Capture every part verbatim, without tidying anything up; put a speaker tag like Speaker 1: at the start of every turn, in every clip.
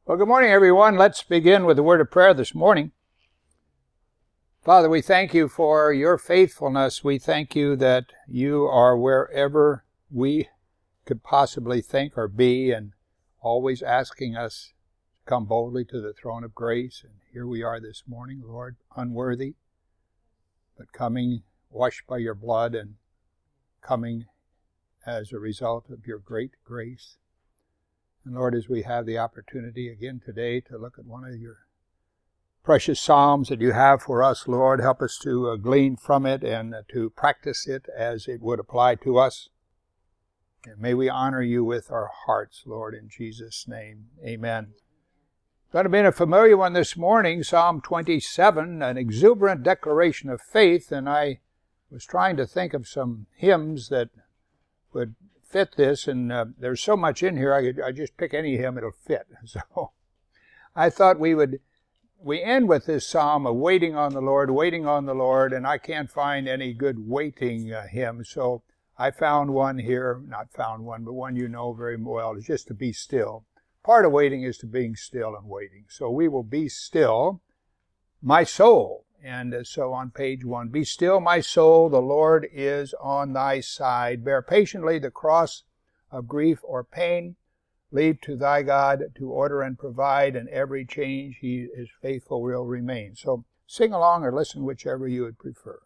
Speaker 1: Well, good morning, everyone. Let's begin with a word of prayer this morning. Father, we thank you for your faithfulness. We thank you that you are wherever we could possibly think or be, and always asking us to come boldly to the throne of grace. And here we are this morning, Lord, unworthy, but coming washed by your blood and coming as a result of your great grace. And Lord, as we have the opportunity again today to look at one of your precious Psalms that you have for us, Lord, help us to uh, glean from it and uh, to practice it as it would apply to us. And may we honor you with our hearts, Lord, in Jesus' name. Amen. Going to be in a familiar one this morning, Psalm twenty-seven, an exuberant declaration of faith, and I was trying to think of some hymns that would fit this, and uh, there's so much in here, I could I just pick any hymn, it'll fit. So I thought we would, we end with this psalm of waiting on the Lord, waiting on the Lord, and I can't find any good waiting uh, hymn, so I found one here, not found one, but one you know very well, is just to be still. Part of waiting is to being still and waiting. So we will be still, my soul. And so on page one, be still, my soul, the Lord is on thy side. Bear patiently the cross of grief or pain. Leave to thy God to order and provide, and every change he is faithful will remain. So sing along or listen, whichever you would prefer.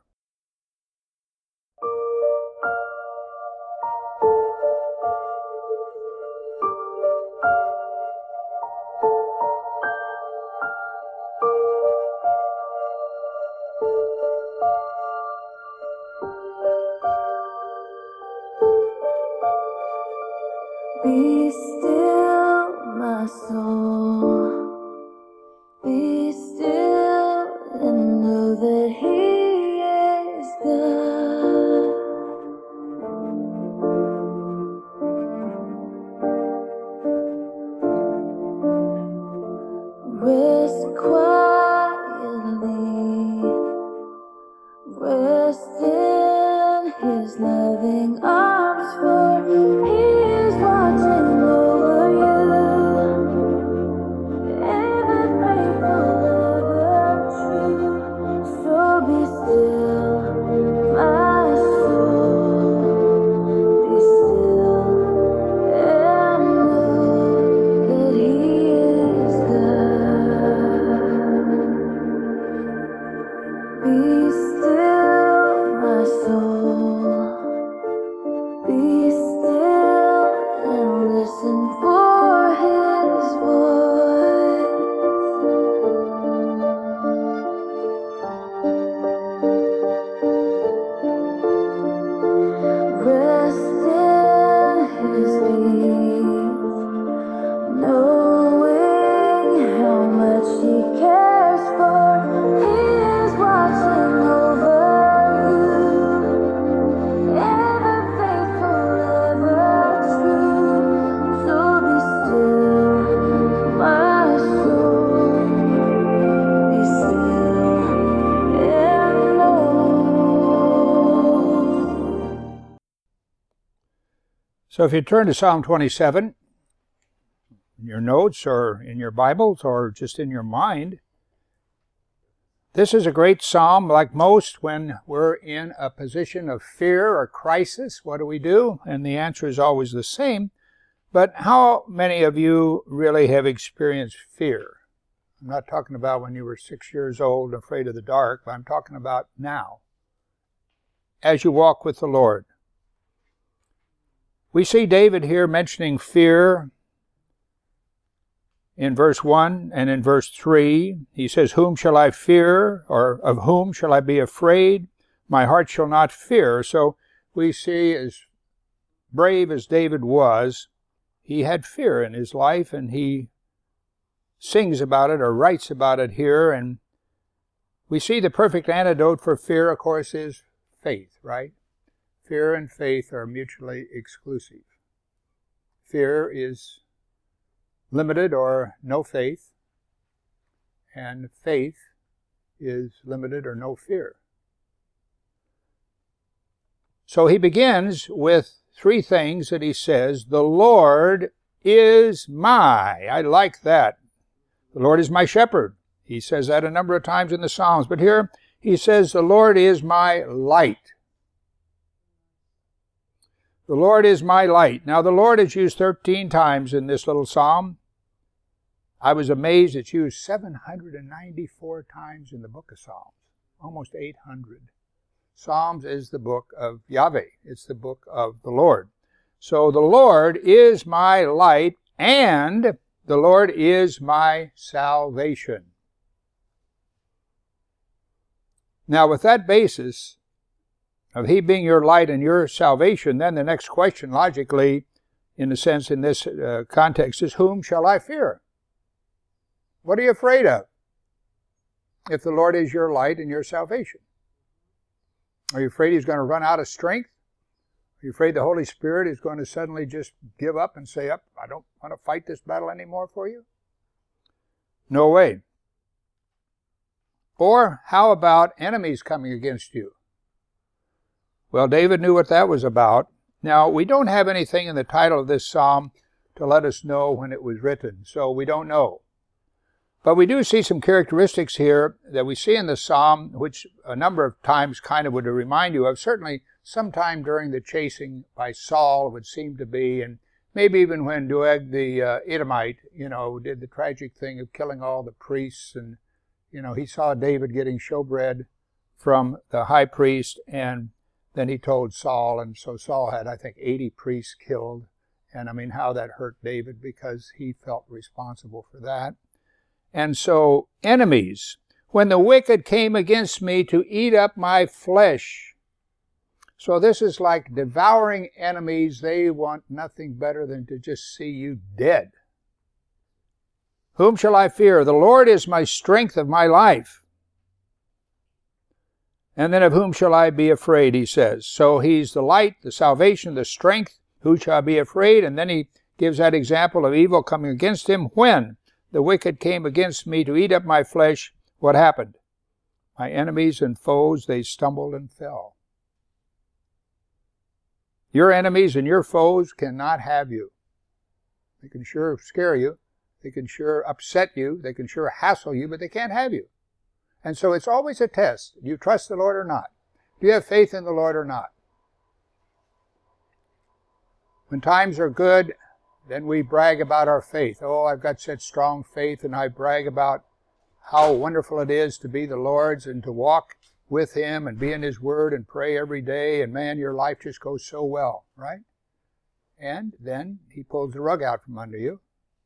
Speaker 2: Be still, my soul, be still and know that he is God. Rest quietly, rest in his loving arms, for he is watching over you, ever faithful, ever true. So be still, my soul, be still and know that he is God. Be still, my soul, be still and listen for his voice. Rest in his peace, knowing how much he cares for. He is watching over you, ever faithful, ever true. So be still, my soul, be still and know.
Speaker 1: So if you turn to Psalm twenty-seven, in your notes or in your Bibles or just in your mind, this is a great psalm. Like most, when we're in a position of fear or crisis, what do we do? And the answer is always the same. But how many of you really have experienced fear? I'm not talking about when you were six years old and afraid of the dark, but I'm talking about now, as you walk with the Lord. We see David here mentioning fear in verse one and in verse three. He says, whom shall I fear, or of whom shall I be afraid? My heart shall not fear. So we see, as brave as David was, he had fear in his life, and he sings about it or writes about it here. And we see the perfect antidote for fear, of course, is faith, right? Fear and faith are mutually exclusive. Fear is limited or no faith, and faith is limited or no fear. So he begins with three things that he says. The Lord is my. I like that. The Lord is my shepherd. He says that a number of times in the Psalms. But here he says, the Lord is my light. The Lord is my light. Now the Lord is used thirteen times in this little psalm. I was amazed it's used seven hundred ninety-four times in the book of Psalms. Almost eight hundred. Psalms is the book of Yahweh. It's the book of the Lord. So the Lord is my light and the Lord is my salvation. Now with that basis of He being your light and your salvation, then the next question logically, in a sense in this uh, context, is whom shall I fear? What are you afraid of? If the Lord is your light and your salvation. Are you afraid He's going to run out of strength? Are you afraid the Holy Spirit is going to suddenly just give up and say, up, I don't want to fight this battle anymore for you? No way. Or how about enemies coming against you? Well, David knew what that was about. Now, we don't have anything in the title of this psalm to let us know when it was written, so we don't know. But we do see some characteristics here that we see in the psalm, which a number of times kind of would remind you of. Certainly sometime during the chasing by Saul, it would seem to be, and maybe even when Doeg the uh, Edomite, you know, did the tragic thing of killing all the priests, and, you know, he saw David getting showbread from the high priest, and then he told Saul, and so Saul had, I think, eighty priests killed, and I mean, how that hurt David because he felt responsible for that. And so, enemies, when the wicked came against me to eat up my flesh. So this is like devouring enemies. They want nothing better than to just see you dead. Whom shall I fear? The Lord is my strength of my life. And then of whom shall I be afraid, he says. So he's the light, the salvation, the strength. Who shall be afraid? And then he gives that example of evil coming against him. When the wicked came against me to eat up my flesh, what happened? My enemies and foes, they stumbled and fell. Your enemies and your foes cannot have you. They can sure scare you. They can sure upset you. They can sure hassle you, but they can't have you. And so it's always a test. Do you trust the Lord or not? Do you have faith in the Lord or not? When times are good, then we brag about our faith. Oh, I've got such strong faith, and I brag about how wonderful it is to be the Lord's and to walk with Him and be in His Word and pray every day, and man, your life just goes so well, right? And then He pulls the rug out from under you.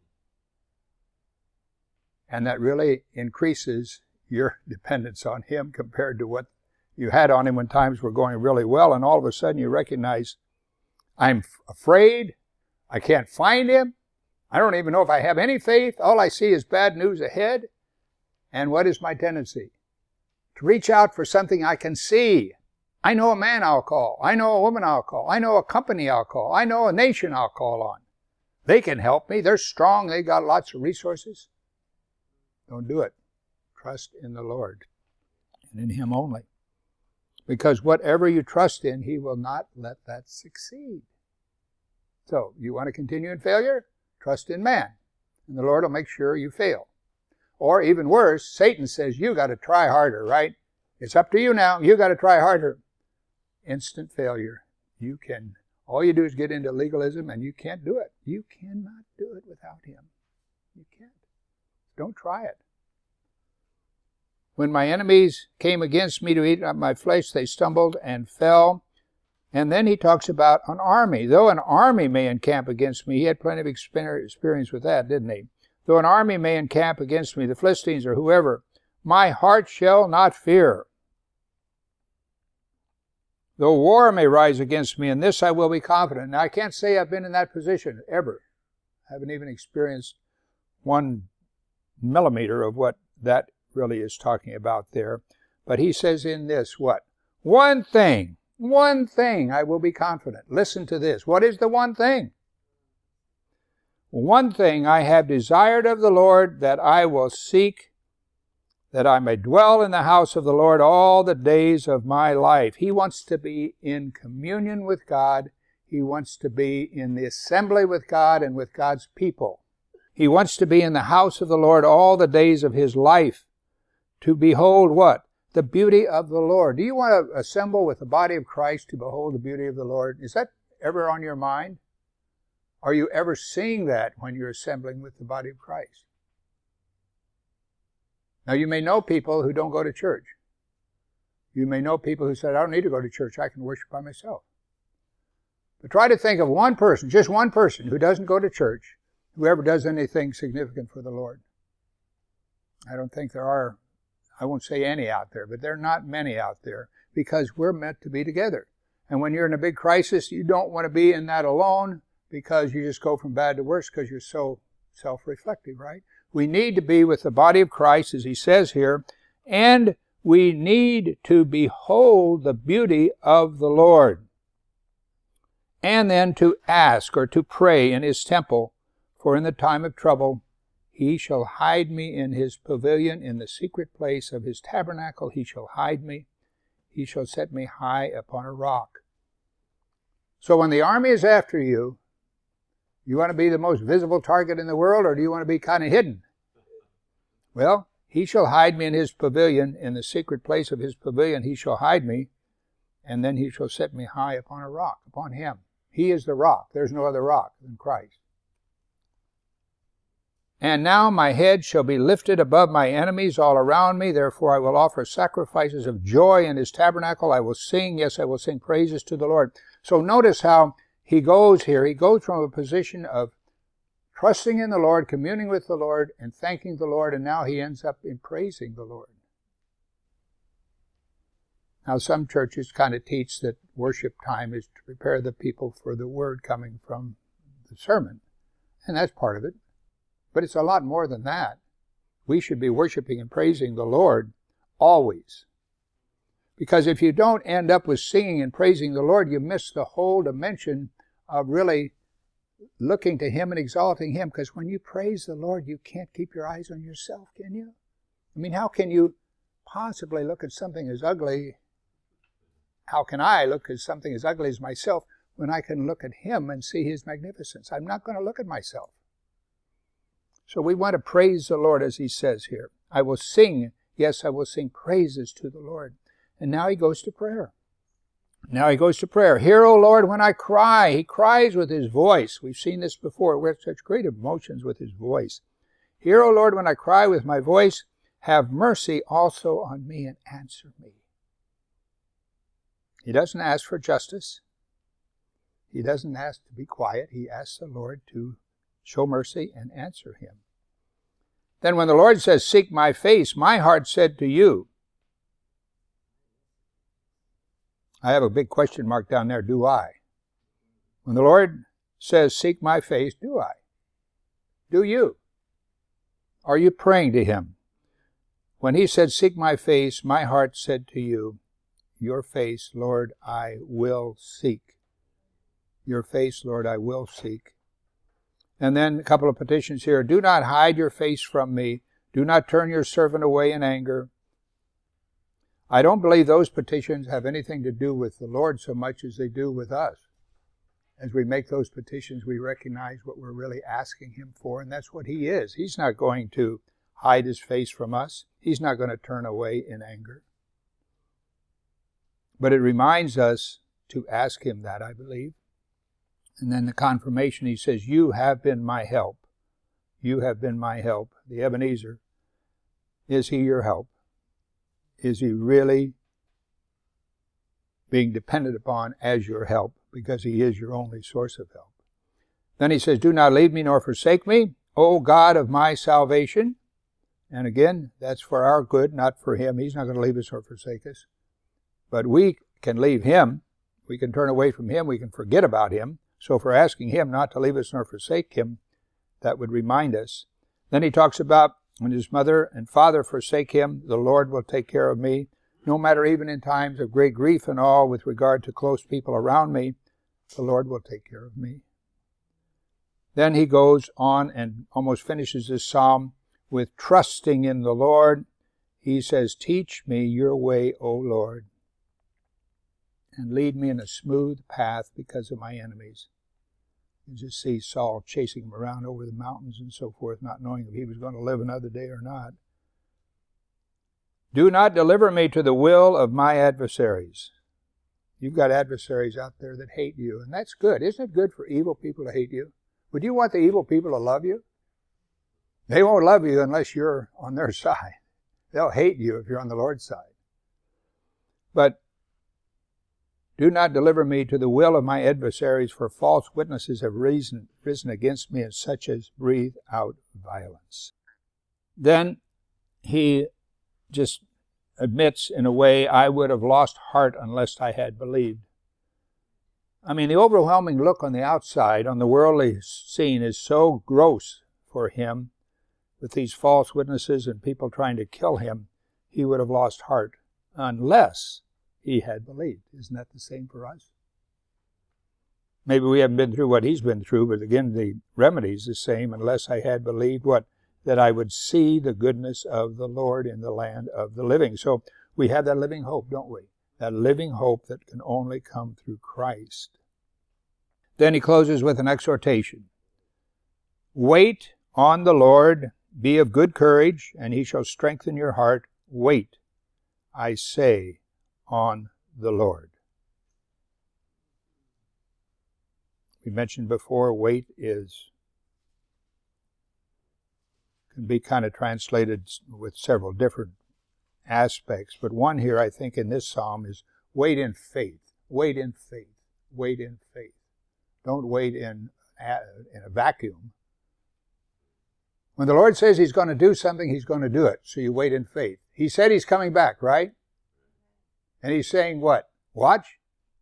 Speaker 1: And that really increases your dependence on Him compared to what you had on Him when times were going really well, and all of a sudden you recognize, I'm afraid, I can't find Him, I don't even know if I have any faith, all I see is bad news ahead. And what is my tendency? To reach out for something I can see. I know a man I'll call. I know a woman I'll call. I know a company I'll call. I know a nation I'll call on. They can help me. They're strong. They got lots of resources. Don't do it. Trust in the Lord and in Him only. Because whatever you trust in, He will not let that succeed. So, you want to continue in failure? Trust in man. And the Lord will make sure you fail. Or even worse, Satan says, you got to try harder, right? It's up to you now. You got to try harder. Instant failure. You can, all you do is get into legalism and you can't do it. You cannot do it without Him. You can't. Don't try it. When my enemies came against me to eat up my flesh, they stumbled and fell. And then he talks about an army. Though an army may encamp against me, he had plenty of experience with that, didn't he? Though an army may encamp against me, the Philistines or whoever, my heart shall not fear. Though war may rise against me, in this I will be confident. Now, I can't say I've been in that position ever. I haven't even experienced one millimeter of what that really is talking about there. But he says in this, what? One thing, one thing I will be confident. Listen to this. What is the one thing? One thing I have desired of the Lord, that I will seek, that I may dwell in the house of the Lord all the days of my life. He wants to be in communion with God. He wants to be in the assembly with God and with God's people. He wants to be in the house of the Lord all the days of his life, to behold what? The beauty of the Lord. Do you want to assemble with the body of Christ to behold the beauty of the Lord? Is that ever on your mind? Are you ever seeing that when you're assembling with the body of Christ? Now, you may know people who don't go to church. You may know people who said, I don't need to go to church, I can worship by myself. But try to think of one person, just one person, who doesn't go to church, who ever does anything significant for the Lord. I don't think there are, I won't say any out there, but there are not many out there, because we're meant to be together. And when you're in a big crisis, you don't want to be in that alone, because you just go from bad to worse because you're so self-reflective, right? We need to be with the body of Christ, as he says here, and we need to behold the beauty of the Lord. And then to ask or to pray in his temple, for in the time of trouble he shall hide me in his pavilion, in the secret place of his tabernacle he shall hide me. He shall set me high upon a rock. So when the army is after you, you want to be the most visible target in the world, or do you want to be kind of hidden? Well, he shall hide me in his pavilion, in the secret place of his pavilion he shall hide me, and then he shall set me high upon a rock, upon him. He is the rock. There's no other rock than Christ. And now my head shall be lifted above my enemies all around me. Therefore I will offer sacrifices of joy in his tabernacle. I will sing, yes, I will sing praises to the Lord. So notice how he goes here. He goes from a position of trusting in the Lord, communing with the Lord, and thanking the Lord, and now he ends up in praising the Lord. Now some churches kind of teach that worship time is to prepare the people for the word coming from the sermon, and that's part of it. But it's a lot more than that. We should be worshiping and praising the Lord always. Because if you don't end up with singing and praising the Lord, you miss the whole dimension of really looking to him and exalting him. Because when you praise the Lord, you can't keep your eyes on yourself, can you? I mean, how can you possibly look at something as ugly? How can I look at something as ugly as myself when I can look at him and see his magnificence? I'm not going to look at myself. So we want to praise the Lord, as he says here. I will sing, yes, I will sing praises to the Lord. And now he goes to prayer. Now he goes to prayer. Hear, O Lord, when I cry. He cries with his voice. We've seen this before. We have such great emotions with his voice. Hear, O Lord, when I cry with my voice. Have mercy also on me and answer me. He doesn't ask for justice. He doesn't ask to be quiet. He asks the Lord to show mercy and answer him. Then when the Lord says, seek my face, my heart said to you. I have a big question mark down there, do I? When the Lord says, seek my face, do I? Do you? Are you praying to him? When he said, seek my face, my heart said to you, your face, Lord, I will seek. Your face, Lord, I will seek. And then a couple of petitions here. Do not hide your face from me. Do not turn your servant away in anger. I don't believe those petitions have anything to do with the Lord so much as they do with us. As we make those petitions, we recognize what we're really asking him for, and that's what he is. He's not going to hide his face from us. He's not going to turn away in anger. But it reminds us to ask him that, I believe. And then the confirmation, he says, you have been my help. You have been my help. The Ebenezer, is he your help? Is he really being depended upon as your help? Because he is your only source of help. Then he says, do not leave me nor forsake me, O God of my salvation. And again, that's for our good, not for him. He's not going to leave us or forsake us. But we can leave him. We can turn away from him. We can forget about him. So if we're asking him not to leave us nor forsake him, that would remind us. Then he talks about when his mother and father forsake him, the Lord will take care of me. No matter even in times of great grief and all with regard to close people around me, the Lord will take care of me. Then he goes on and almost finishes this psalm with trusting in the Lord. He says, teach me your way, O Lord, and lead me in a smooth path because of my enemies. You just see Saul chasing him around over the mountains and so forth, not knowing if he was going to live another day or not. Do not deliver me to the will of my adversaries. You've got adversaries out there that hate you, and that's good. Isn't it good for evil people to hate you? Would you want the evil people to love you? They won't love you unless you're on their side. They'll hate you if you're on the Lord's side. But do not deliver me to the will of my adversaries, for false witnesses have risen, risen against me, and such as breathe out violence. Then he just admits, in a way, I would have lost heart unless I had believed. I mean, the overwhelming look on the outside, on the worldly scene, is so gross for him, with these false witnesses and people trying to kill him, he would have lost heart unless he had believed. Isn't that the same for us? Maybe we haven't been through what he's been through, but again, the remedy is the same. Unless I had believed what? That I would see the goodness of the Lord in the land of the living. So we have that living hope, don't we? That living hope that can only come through Christ. Then he closes with an exhortation. Wait on the Lord, be of good courage, and he shall strengthen your heart. Wait, I say, on the Lord. We mentioned before, wait is can be kind of translated with several different aspects, but one here I think in this psalm is wait in faith, wait in faith, wait in faith. Don't wait in, in a vacuum. When the Lord says he's going to do something, he's going to do it, so you wait in faith. He said he's coming back, right? And he's saying what? Watch,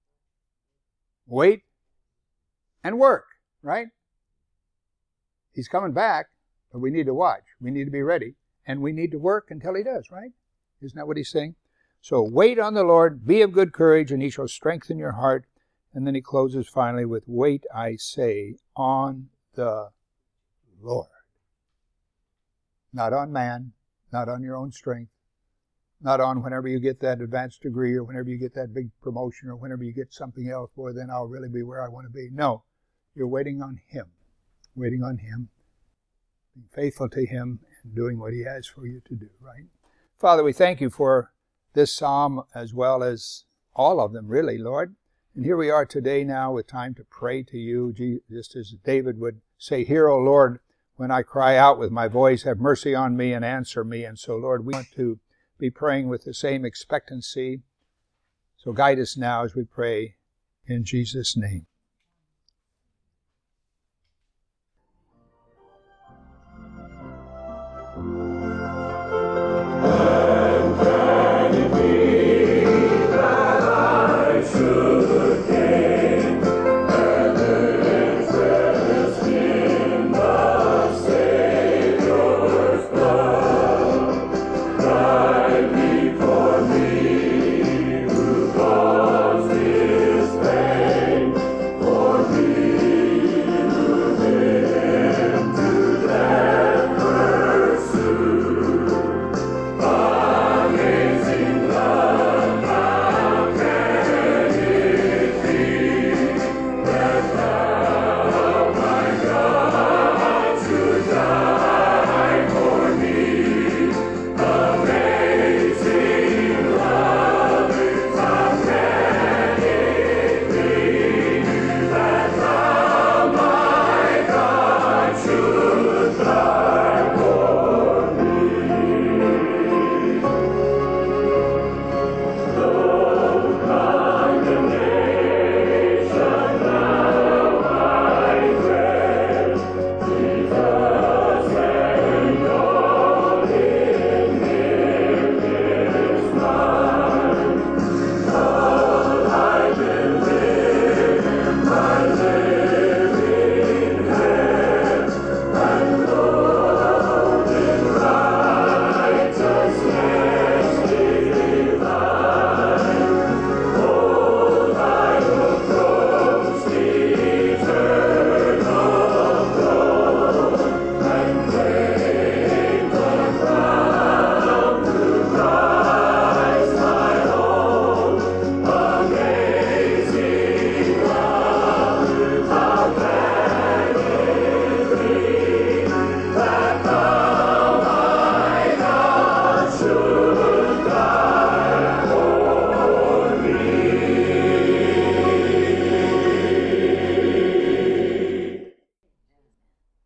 Speaker 1: wait, and work, right? He's coming back. But we need to watch. We need to be ready. And we need to work until he does, right? Isn't that what he's saying? So wait on the Lord, be of good courage, and he shall strengthen your heart. And then he closes finally with, wait, I say, on the Lord. Not on man, not on your own strength, not on whenever you get that advanced degree or whenever you get that big promotion or whenever you get something else, boy, then I'll really be where I want to be. No, you're waiting on him, waiting on him. Being faithful to him and doing what he has for you to do, right? Father, we thank you for this psalm as well as all of them, really, Lord. And here we are today now with time to pray to you, just as David would say, hear, O Lord, when I cry out with my voice, have mercy on me and answer me. And so, Lord, we want to be praying with the same expectancy. So guide us now as we pray in Jesus' name.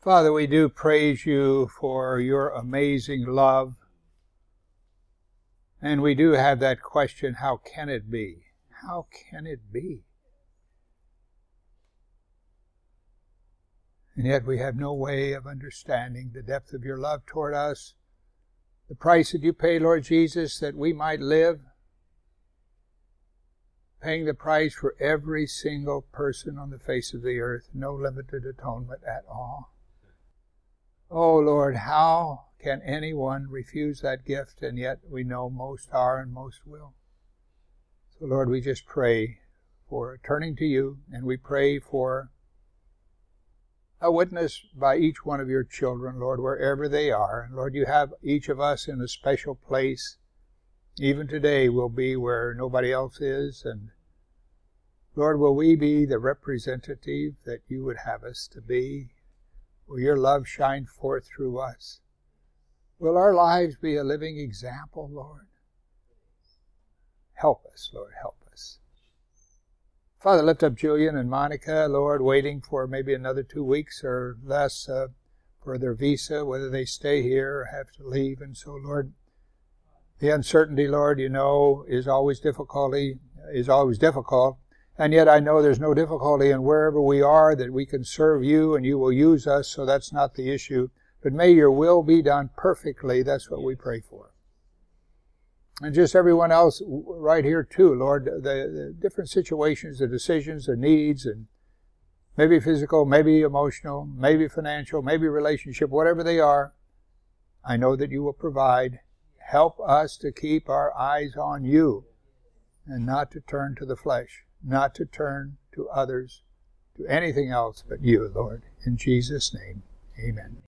Speaker 1: Father, we do praise you for your amazing love. And we do have that question, how can it be? How can it be? And yet we have no way of understanding the depth of your love toward us, the price that you paid, Lord Jesus, that we might live, paying the price for every single person on the face of the earth, no limited atonement at all. Oh Lord, how can anyone refuse that gift? And yet we know most are and most will. So Lord, we just pray for turning to you, and we pray for a witness by each one of your children, Lord, wherever they are. And Lord, you have each of us in a special place. Even today we'll be where nobody else is. And Lord, will we be the representative that you would have us to be? Will your love shine forth through us? Will our lives be a living example, Lord? Help us, Lord, help us. Father, lift up Julian and Monica, Lord, waiting for maybe another two weeks or less uh, for their visa, whether they stay here or have to leave. And so, Lord, the uncertainty, Lord, you know, is always difficulty, is always difficult. And yet I know there's no difficulty in wherever we are that we can serve you and you will use us, so that's not the issue. But may your will be done perfectly. That's what we pray for. And just everyone else right here too, Lord, the, the different situations, the decisions, the needs, and maybe physical, maybe emotional, maybe financial, maybe relationship, whatever they are, I know that you will provide. Help us to keep our eyes on you and not to turn to the flesh, not to turn to others, to anything else but you, Lord. In Jesus' name, amen.